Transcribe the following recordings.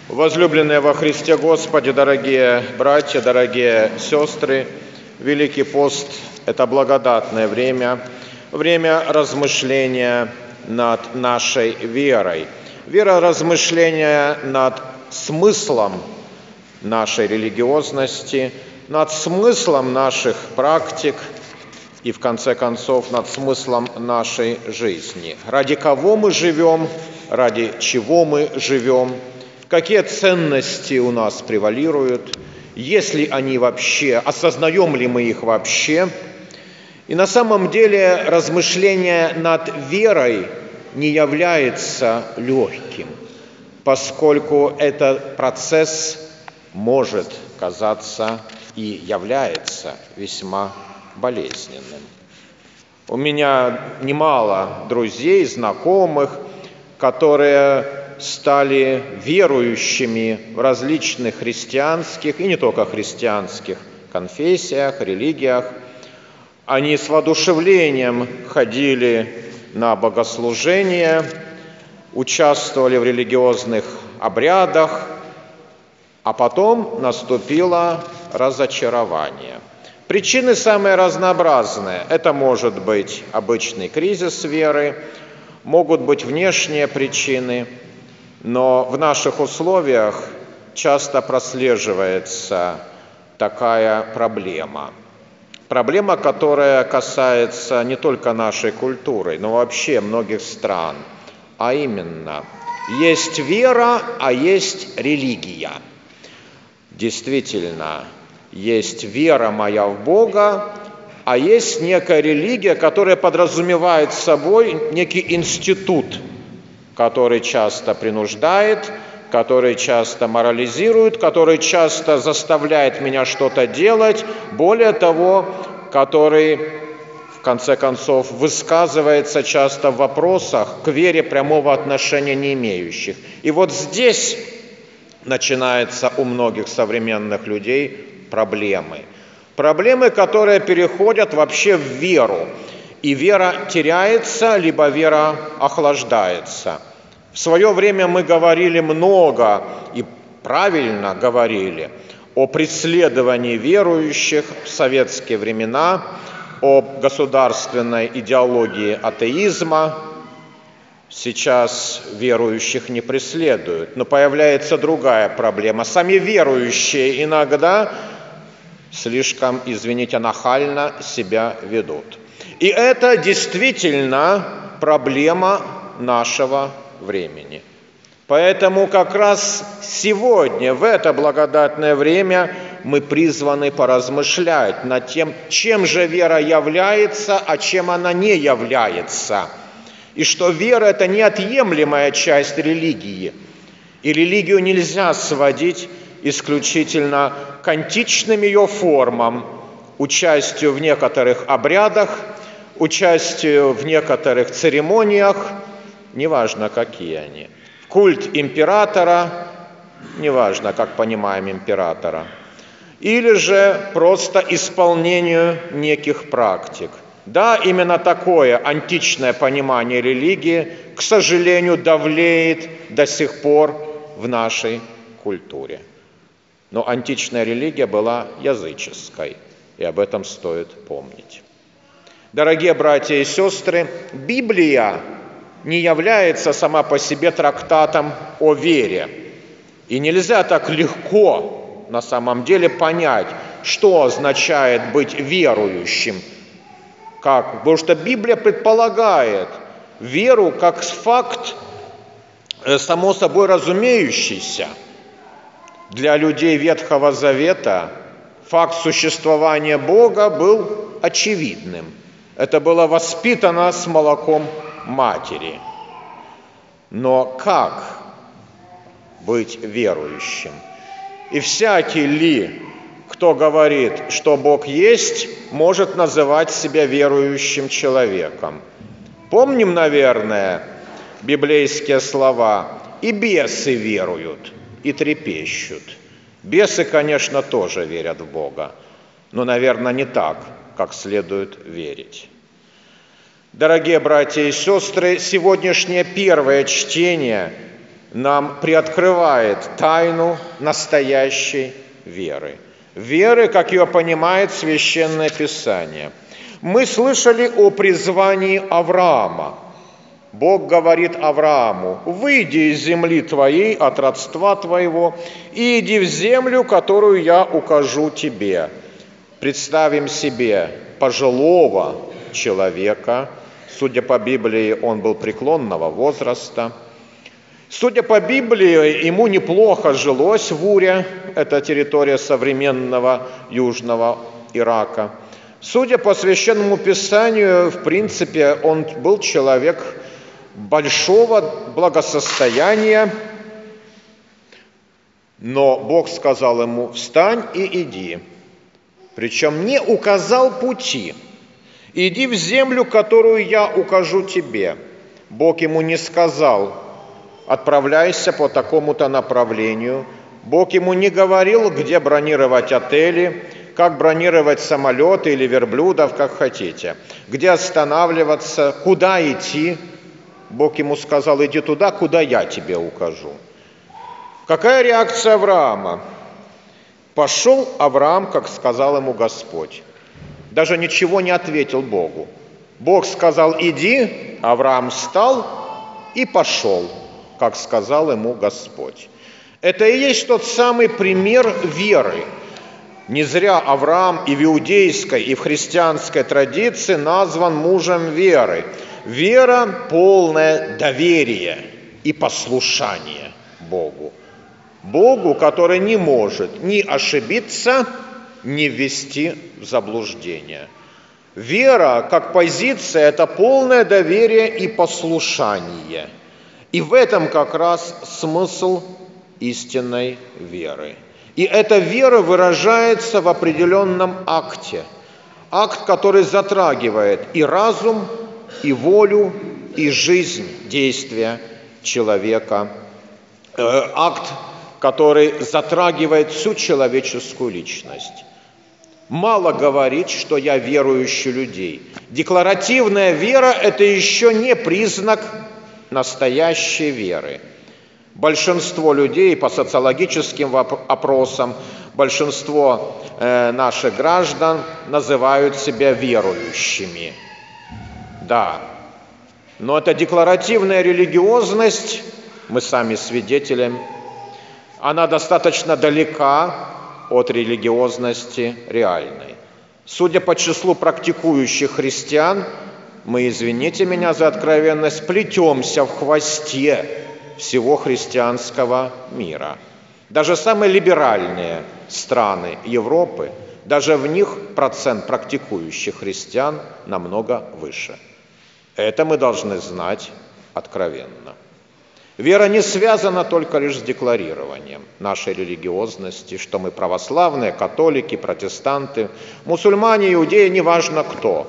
Возлюбленные во Христе Господе, дорогие братья, дорогие сестры, Великий пост – это благодатное время, время размышления над нашей верой, вера размышления над смыслом нашей религиозности, над смыслом наших практик и, в конце концов, над смыслом нашей жизни. Ради кого мы живем, ради чего мы живем, какие ценности у нас превалируют, есть ли они вообще, осознаем ли мы их вообще. И на самом деле размышление над верой не является легким, поскольку этот процесс может казаться и является весьма болезненным. У меня немало друзей, знакомых, которые стали верующими в различных христианских и не только христианских конфессиях, религиях. Они с воодушевлением ходили на богослужения, участвовали в религиозных обрядах, а потом наступило разочарование. Причины самые разнообразные. Это может быть обычный кризис веры, могут быть внешние причины, но в наших условиях часто прослеживается такая проблема. Проблема, которая касается не только нашей культуры, но вообще многих стран. А именно, есть вера, а есть религия. Действительно, есть вера моя в Бога, а есть некая религия, которая подразумевает собой некий институт, который часто принуждает, который часто морализирует, который часто заставляет меня что-то делать, более того, который, в конце концов, высказывается часто в вопросах к вере прямого отношения не имеющих. И вот здесь начинаются у многих современных людей проблемы. Проблемы, которые переходят вообще в веру. И вера теряется, либо вера охлаждается. В свое время мы говорили много и правильно говорили о преследовании верующих в советские времена, о государственной идеологии атеизма. Сейчас верующих не преследуют, но появляется другая проблема. Сами верующие иногда слишком, извините, нахально себя ведут. И это действительно проблема нашего времени. Поэтому как раз сегодня, в это благодатное время, мы призваны поразмышлять над тем, чем же вера является, а чем она не является. И что вера – это неотъемлемая часть религии. И религию нельзя сводить исключительно к античным ее формам, участию в некоторых обрядах, участию в некоторых церемониях, неважно, какие они. Культ императора, неважно, как понимаем императора. Или же просто исполнению неких практик. Да, именно такое античное понимание религии, к сожалению, давлеет до сих пор в нашей культуре. Но античная религия была языческой, и об этом стоит помнить. Дорогие братья и сестры, Библия не является сама по себе трактатом о вере. И нельзя так легко на самом деле понять, что означает быть верующим. Как? Потому что Библия предполагает веру как факт, само собой разумеющийся. Для людей Ветхого Завета факт существования Бога был очевидным. Это было воспитано с молоком матери. Но как быть верующим? И всякий ли, кто говорит, что Бог есть, может называть себя верующим человеком? Помним, наверное, библейские слова: «И бесы веруют, и трепещут». Бесы, конечно, тоже верят в Бога, но, наверное, не так, как следует верить. Дорогие братья и сестры, сегодняшнее первое чтение нам приоткрывает тайну настоящей веры. Веры, как ее понимает Священное Писание. Мы слышали о призвании Авраама. Бог говорит Аврааму: «Выйди из земли твоей, от родства твоего, и иди в землю, которую я укажу тебе». Представим себе пожилого человека. Судя по Библии, он был преклонного возраста. Судя по Библии, ему неплохо жилось в Уре, это территория современного южного Ирака. Судя по Священному Писанию, в принципе, он был человек большого благосостояния, но Бог сказал ему: «Встань и иди». Причем не указал пути. «Иди в землю, которую я укажу тебе». Бог ему не сказал: «Отправляйся по такому-то направлению». Бог ему не говорил, где бронировать отели, как бронировать самолеты или верблюдов, как хотите, где останавливаться, куда идти. Бог ему сказал: «Иди туда, куда я тебе укажу». Какая реакция Авраама? Пошел Авраам, как сказал ему Господь. Даже ничего не ответил Богу. Бог сказал: «Иди», Авраам встал и пошел, как сказал ему Господь. Это и есть тот самый пример веры. Не зря Авраам и в иудейской, и в христианской традиции назван мужем веры. Вера – полное доверие и послушание Богу. Богу, который не может ни ошибиться, ни ввести в заблуждение. Вера, как позиция, это полное доверие и послушание. И в этом как раз смысл истинной веры. И эта вера выражается в определенном акте. Акт, который затрагивает и разум, и волю, и жизнь, действия человека. Акт, который затрагивает всю человеческую личность. Мало говорить, что я верующий людей. Декларативная вера – это еще не признак настоящей веры. Большинство людей по социологическим опросам, большинство наших граждан называют себя верующими. Да, но эта декларативная религиозность, мы сами свидетели, она достаточно далека от религиозности реальной. Судя по числу практикующих христиан, мы, извините меня за откровенность, плетемся в хвосте всего христианского мира. Даже самые либеральные страны Европы, даже в них процент практикующих христиан намного выше. Это мы должны знать откровенно. Вера не связана только лишь с декларированием нашей религиозности, что мы православные, католики, протестанты, мусульмане, иудеи, неважно кто.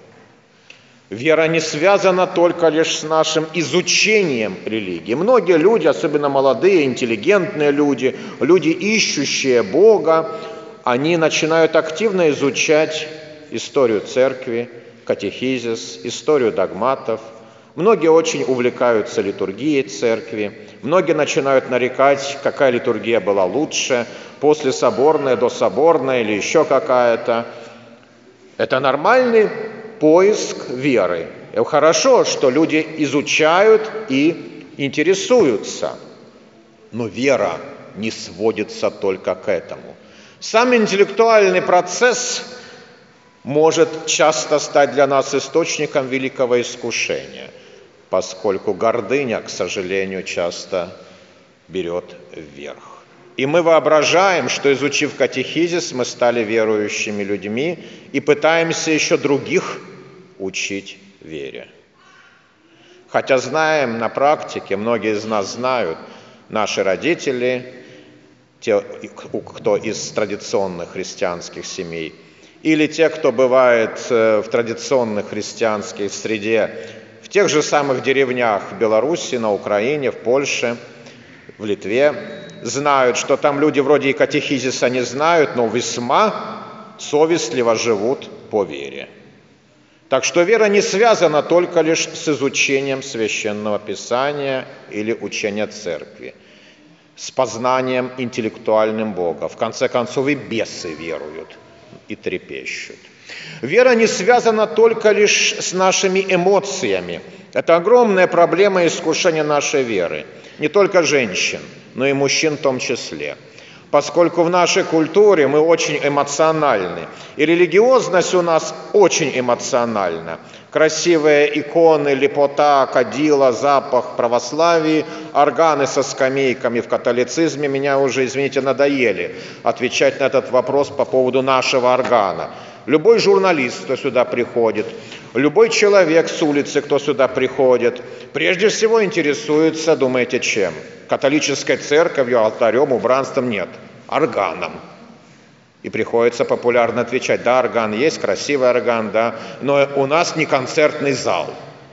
Вера не связана только лишь с нашим изучением религии. Многие люди, особенно молодые, интеллигентные люди, люди, ищущие Бога, они начинают активно изучать историю церкви, катехизис, историю догматов. Многие очень увлекаются литургией церкви, многие начинают нарекать, какая литургия была лучше, послесоборная, дособорная или еще какая-то. Это нормальный поиск веры. И хорошо, что люди изучают и интересуются. Но вера не сводится только к этому. Сам интеллектуальный процесс может часто стать для нас источником великого искушения, поскольку гордыня, к сожалению, часто берет вверх. И мы воображаем, что, изучив катехизис, мы стали верующими людьми и пытаемся еще других учить вере. Хотя знаем на практике, многие из нас знают, наши родители, те, кто из традиционных христианских семей, или те, кто бывает в традиционных христианской среде, в тех же самых деревнях в Беларуси, на Украине, в Польше, в Литве, знают, что там люди вроде и катехизиса не знают, но весьма совестливо живут по вере. Так что вера не связана только лишь с изучением Священного Писания или учения Церкви, с познанием интеллектуальным Бога. В конце концов и бесы веруют и трепещут. Вера не связана только лишь с нашими эмоциями. Это огромная проблема искушения нашей веры. Не только женщин, но и мужчин в том числе. Поскольку в нашей культуре мы очень эмоциональны, и религиозность у нас очень эмоциональна. Красивые иконы, лепота, кадила, запах православия, органы со скамейками в католицизме меня уже, извините, надоели отвечать на этот вопрос по поводу нашего органа. Любой журналист, кто сюда приходит, любой человек с улицы, кто сюда приходит, прежде всего интересуется, думаете, чем? Католической церковью, алтарем, убранством? Нет, органом. И приходится популярно отвечать: да, орган есть, красивый орган, да, но у нас не концертный зал.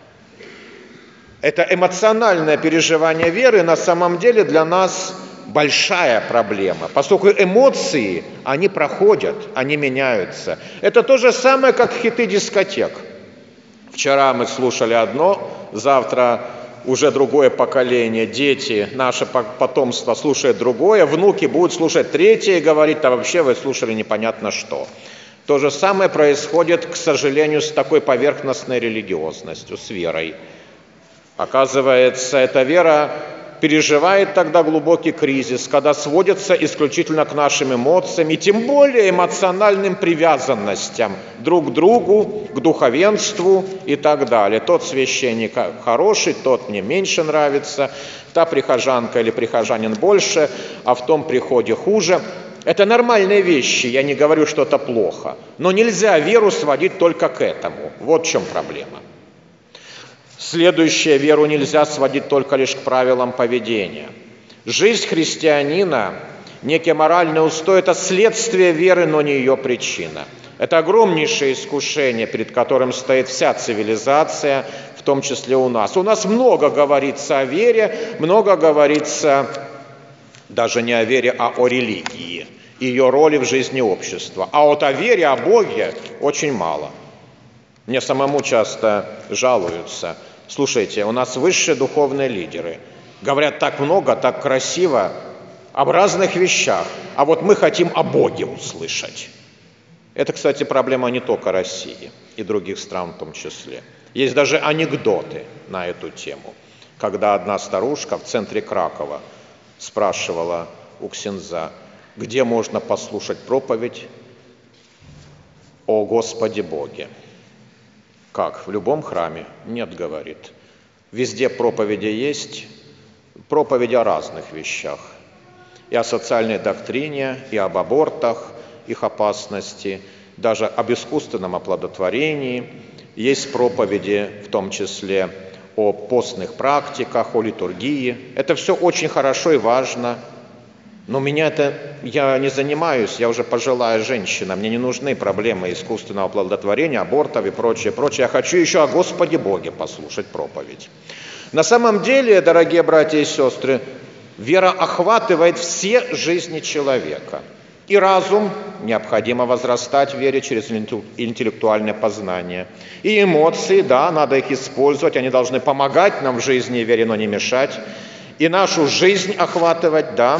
Это эмоциональное переживание веры на самом деле для нас большая проблема, поскольку эмоции, они проходят, они меняются. Это то же самое, как хиты дискотек. Вчера мы слушали одно, завтра уже другое поколение, дети, наше потомство слушает другое, внуки будут слушать третье и говорить: да вообще вы слушали непонятно что. То же самое происходит, к сожалению, с такой поверхностной религиозностью, с верой. Оказывается, эта вера переживает тогда глубокий кризис, когда сводится исключительно к нашим эмоциям и тем более эмоциональным привязанностям друг к другу, к духовенству и так далее. Тот священник хороший, тот мне меньше нравится, та прихожанка или прихожанин больше, а в том приходе хуже. Это нормальные вещи, я не говорю, что это плохо, но нельзя веру сводить только к этому. Вот в чем проблема. Следующее: веру нельзя сводить только лишь к правилам поведения. Жизнь христианина, некий моральный устой – это следствие веры, но не ее причина. Это огромнейшее искушение, перед которым стоит вся цивилизация, в том числе у нас. У нас много говорится о вере, много говорится даже не о вере, а о религии, ее роли в жизни общества. А вот о вере, о Боге очень мало. Мне самому часто жалуются: слушайте, у нас высшие духовные лидеры, говорят так много, так красиво, об разных вещах, а вот мы хотим о Боге услышать. Это, кстати, проблема не только России и других стран в том числе. Есть даже анекдоты на эту тему, когда одна старушка в центре Кракова спрашивала у ксенза, где можно послушать проповедь о Господе Боге. Как? В любом храме? Нет, говорит. Везде проповеди есть, проповеди о разных вещах. И о социальной доктрине, и об абортах, их опасности, даже об искусственном оплодотворении. Есть проповеди, в том числе о постных практиках, о литургии. Это все очень хорошо и важно. Но я не занимаюсь, я уже пожилая женщина, мне не нужны проблемы искусственного оплодотворения, абортов и прочее, прочее. Я хочу еще о Господе Боге послушать проповедь. На самом деле, дорогие братья и сестры, вера охватывает все жизни человека. И разум необходимо возрастать в вере через интеллектуальное познание. И эмоции, да, надо их использовать, они должны помогать нам в жизни и вере, но не мешать. И нашу жизнь охватывать, да.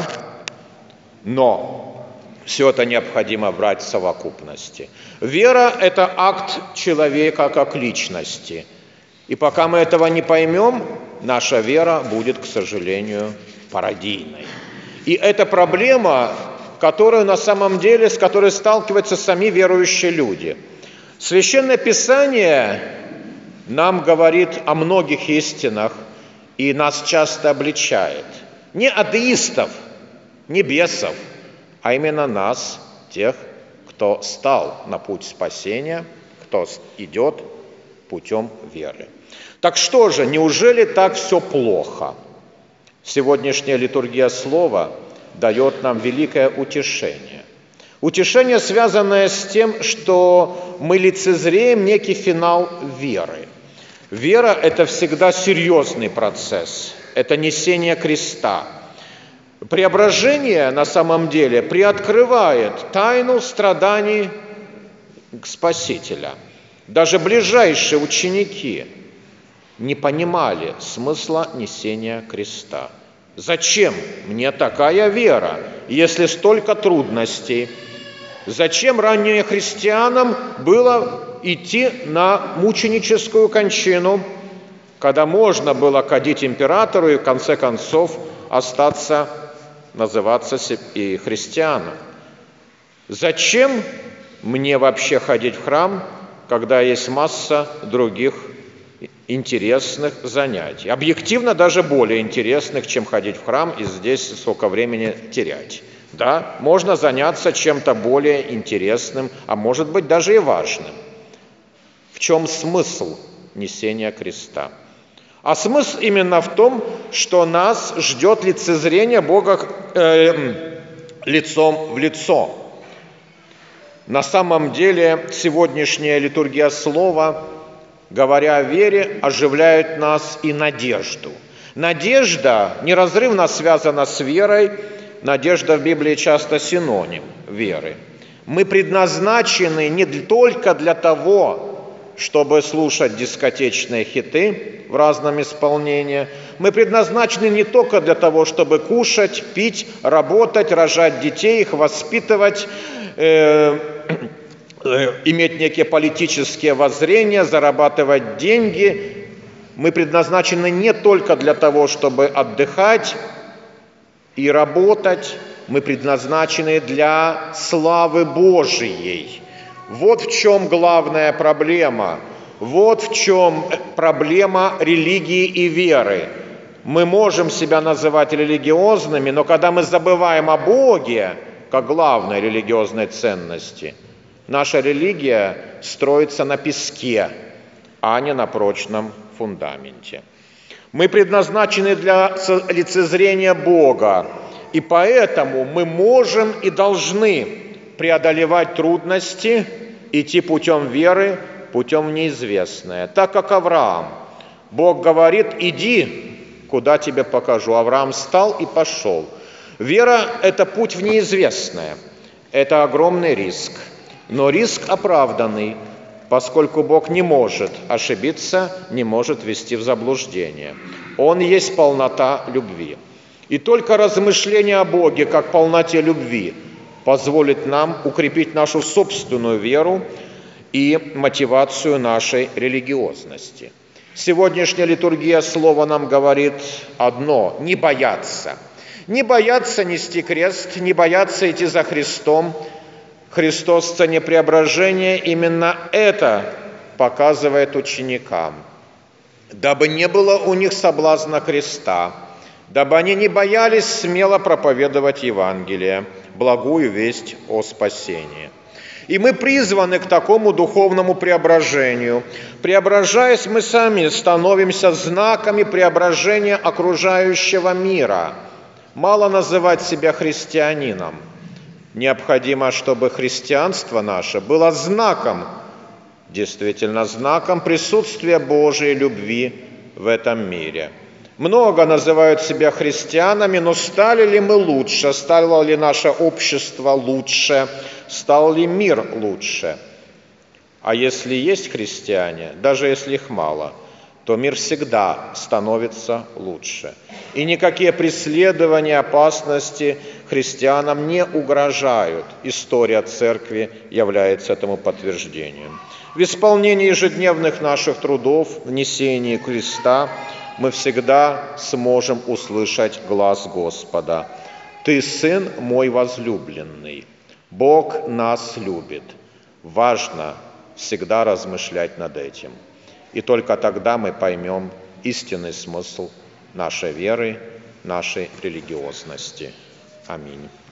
Но все это необходимо брать в совокупности. Вера – это акт человека как личности. И пока мы этого не поймем, наша вера будет, к сожалению, пародийной. И это проблема, которую на самом деле, с которой сталкиваются сами верующие люди. Священное Писание нам говорит о многих истинах и нас часто обличает. Не атеистов, не бесов, а именно нас, тех, кто стал на путь спасения, кто идет путем веры. Так что же, неужели так все плохо? Сегодняшняя литургия слова дает нам великое утешение. Утешение, связанное с тем, что мы лицезреем некий финал веры. Вера – это всегда серьезный процесс, это несение креста. Преображение на самом деле приоткрывает тайну страданий Спасителя. Даже ближайшие ученики не понимали смысла несения креста. Зачем мне такая вера, если столько трудностей? Зачем ранее христианам было идти на мученическую кончину, когда можно было кадить императору и в конце концов остаться, называться и христианом? Зачем мне вообще ходить в храм, когда есть масса других интересных занятий? Объективно даже более интересных, чем ходить в храм и здесь сколько времени терять. Да, можно заняться чем-то более интересным, а может быть даже и важным. В чем смысл несения креста? А смысл именно в том, что нас ждет лицезрение Бога лицом в лицо. На самом деле сегодняшняя литургия слова, говоря о вере, оживляет нас и надежду. Надежда неразрывно связана с верой. Надежда в Библии часто синоним веры. Мы предназначены не только для того, чтобы слушать дискотечные хиты в разном исполнении. Мы предназначены не только для того, чтобы кушать, пить, работать, рожать детей, их воспитывать, иметь некие политические воззрения, зарабатывать деньги. Мы предназначены не только для того, чтобы отдыхать и работать, мы предназначены для славы Божией. Вот в чем главная проблема. Вот в чем проблема религии и веры. Мы можем себя называть религиозными, но когда мы забываем о Боге, как главной религиозной ценности, наша религия строится на песке, а не на прочном фундаменте. Мы предназначены для лицезрения Бога, и поэтому мы можем и должны преодолевать трудности, идти путем веры, путем в неизвестное. Так как Авраам. Бог говорит: иди, куда тебе покажу. Авраам встал и пошел. Вера – это путь в неизвестное. Это огромный риск. Но риск оправданный, поскольку Бог не может ошибиться, не может ввести в заблуждение. Он есть полнота любви. И только размышление о Боге как полноте любви позволит нам укрепить нашу собственную веру и мотивацию нашей религиозности. Сегодняшняя литургия слова нам говорит одно – не бояться. Не бояться нести крест, не бояться идти за Христом. Христос в сцене преображения именно это показывает ученикам. Дабы не было у них соблазна креста, дабы они не боялись смело проповедовать Евангелие, благую весть о спасении. И мы призваны к такому духовному преображению. Преображаясь, мы сами становимся знаками преображения окружающего мира. Мало называть себя христианином. Необходимо, чтобы христианство наше было знаком, действительно знаком присутствия Божией любви в этом мире. Много называют себя христианами, но стали ли мы лучше? Стало ли наше общество лучше? Стал ли мир лучше? А если есть христиане, даже если их мало, то мир всегда становится лучше. И никакие преследования, опасности христианам не угрожают. История церкви является этому подтверждением. В исполнении ежедневных наших трудов, в несении креста, мы всегда сможем услышать глас Господа. «Ты, Сын мой возлюбленный». Бог нас любит. Важно всегда размышлять над этим. И только тогда мы поймем истинный смысл нашей веры, нашей религиозности. Аминь.